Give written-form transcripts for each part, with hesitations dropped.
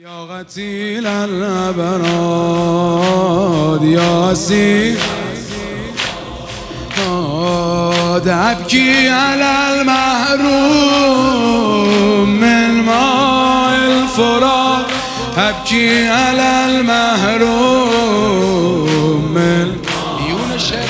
يا قتيل الأبراد ياسين أبكي على المحروم من ماء الفرات، أبكي على المحروم من میون شعر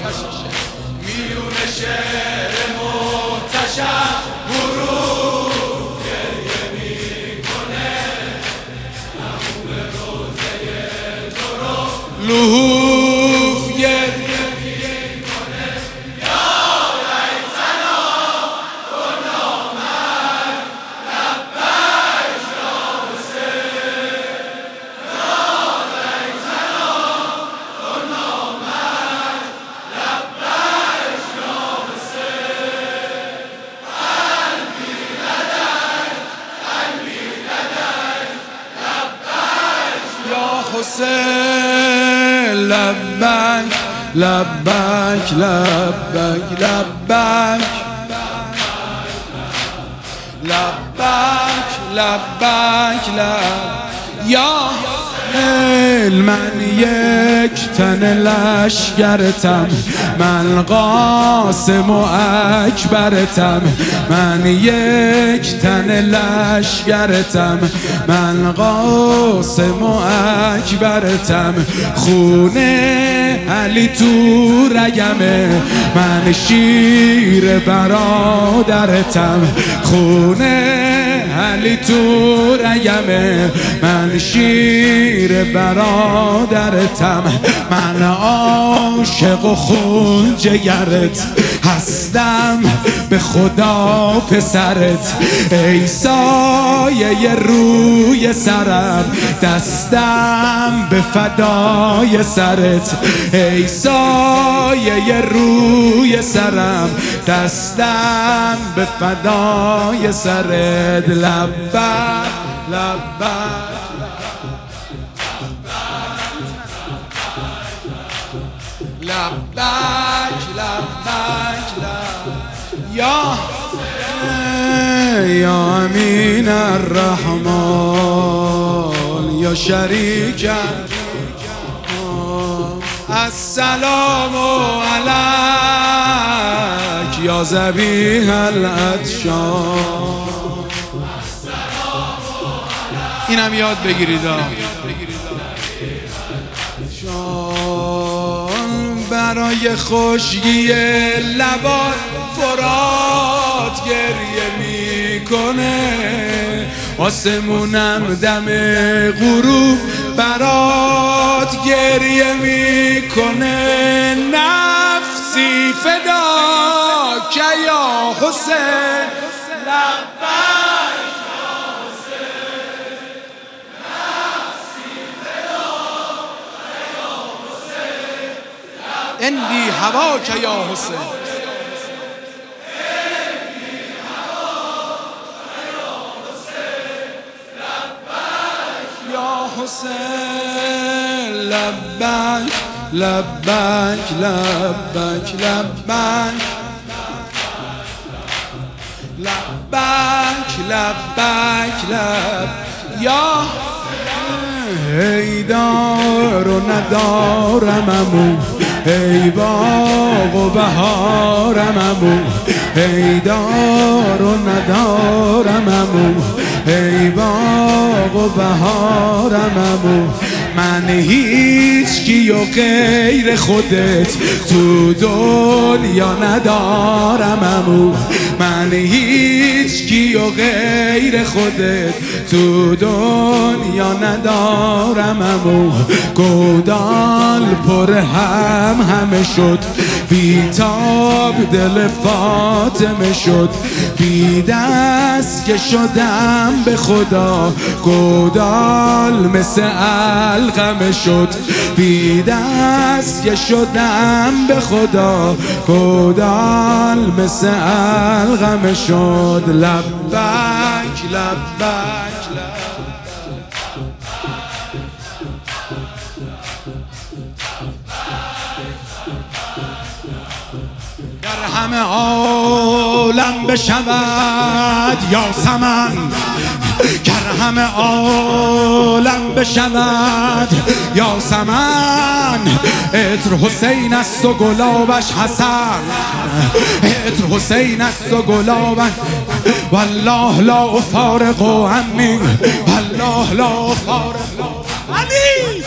محتشم غروب گریه میکنه همون روزه تو رو لحوف گریه میکنه یا لیتنا کنا من لبیک یا حسین، یا لیتنا کنا من لبیک یا حسین، قلبی لدیک لبیک یا حسین، لبیک لبیک لبیک لبیک لبیک لبیک یا من یک تن لشکرتم، من قاسم و اکبرتم، من یک تن لشکرتم، من قاسم و اکبرتم، خونه علی تو رگمه، من شیر برادرتم، خونه علی تو رگمه، من شیر برادرتم، من عاشق و خون جگرت هستم به خدا پسرت، ای سایه روی سرم دستم به فدای سرت، ای سایه روی سرم دستم به فدای سرت، لبیک لبیک لبیک لبیک یا امین الرحمن یا شریک السلام علیک یا ذبیح العطشان. اینم یاد بگیرید برای خشکی لبات فرات گریه میکنه، آسمونم دم غروب برات گریه میکنه، نفسی فدا که یا حسین، لبیک یا حسین، نفسی فدا که یا حسین، اندی هواک یا حسین، حسین لبیک لبیک لبیک لبیک لبیک لبیک یا ای دار و ندارم امو، ای باغ و بهارم امو، ای دار و ندارم امو، ای باغ و بهارم امو، من هیچکی و غیر خودت تو دنیا ندارم امو، من هیچکی و غیر خودت تو دنیا ندارم امو، گودال پر همه شد، بیتاب دل فاطمه شد، بی دست که شدم به خدا، گودال مثل القمه شد، بی دست که شدم به خدا، گودال مثل القمه شد، لبیک لبیک در همه عالم بشود یاسمن، گر همه عالم بشود یاسمن. عطر حسین است و گلابش حسن، عطر حسین است و گلابش. والله لا افارق عمی، والله لا افارق علی.